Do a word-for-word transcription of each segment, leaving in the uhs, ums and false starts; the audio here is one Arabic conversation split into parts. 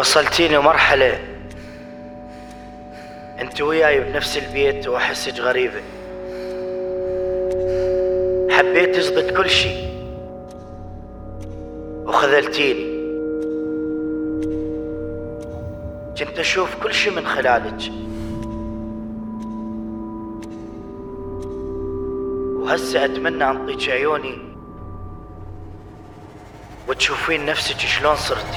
وصلتيني مرحلة انت وياي بنفس البيت واحسك غريبة. حبيت تزبط كل شي وخذلتيني. كنت اشوف كل شي من خلالك، وهسه اتمنى انطيك عيوني وتشوفين نفسك شلون صرتي.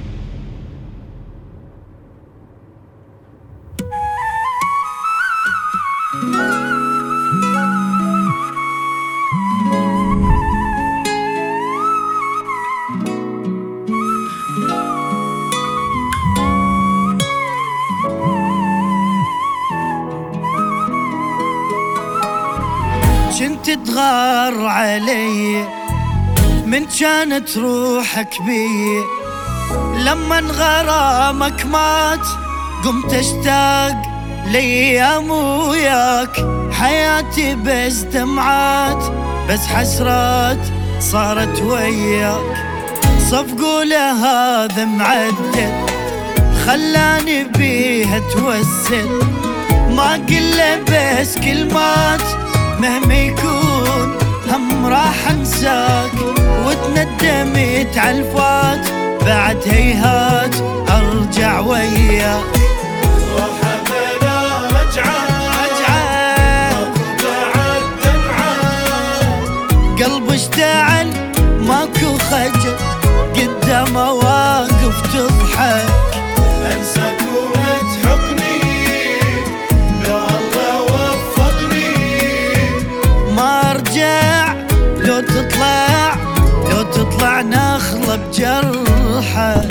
كنت تغار علي من كانت روحك بي، لما غرامك مات قمت اشتاق لأيام وياك. حياتي بس دمعات بس حسرات صارت وياك. صفقوا هذا معدل خلاني بيها توسل، ما قله بس كلمات مهما يكون هم راح انساك. وتندمت عالفات بعد هيهات ارجع وياك. روحه بلا رجعه رجعه بعد دمعه، قلبي اشتعل ماكو خجل قدامه واقف تضحك. انساك وتحقني لو الله وفقني، ما ارجع لو تطلع لو تطلع نخلة بجرحك.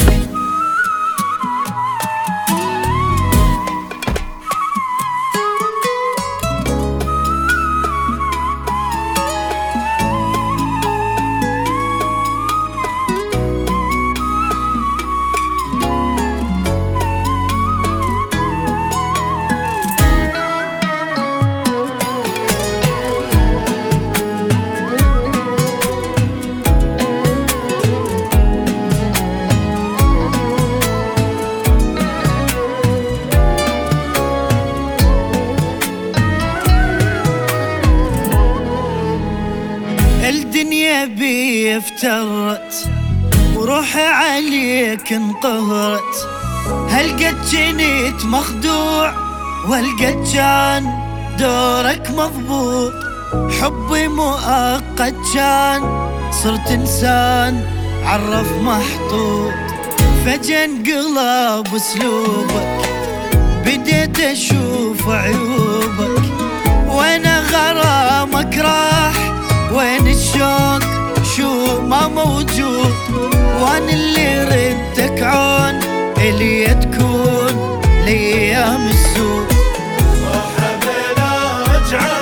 الدنيا بي افترت وروحي عليك انقهرت. هالقد جنيت مخدوع والقد كان دورك مضبوط. حبي مؤقت كان صرت انسان عرف محطوط. فجأة انقلب اسلوبك بديت اشوف عيوبك. وانا غرامك راح وين الشوق شو ما موجود. وانا اللي ردك عون اللي تكون لأيام السوق. روحه بلا رجعه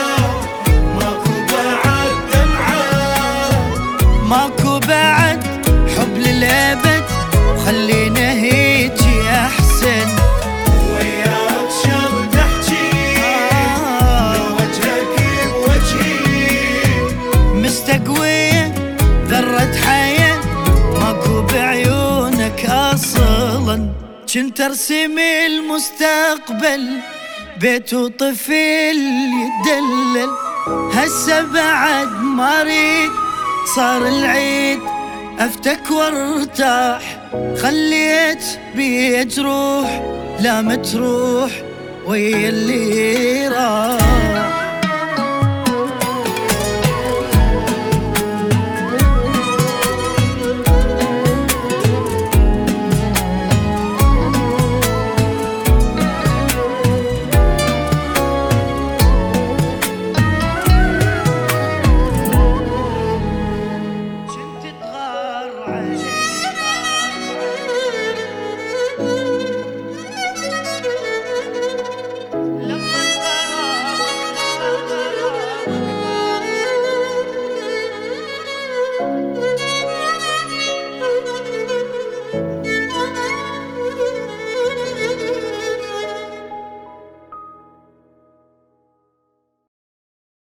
ماكو بعد دمعه، ماكو بعد حب للأبد وخلينا هيجي أحسن. وياك شرط احجي لو وجهك بوجهي، مستقوية ذرة حياة ماكو بعيونك أصلا. كنت ارسم المستقبل بيت وطفل يدلل. هسه بعد ما اريد صار العيد افتك وارتاح. خليت بيت روح لا متروح ويا اللي راح.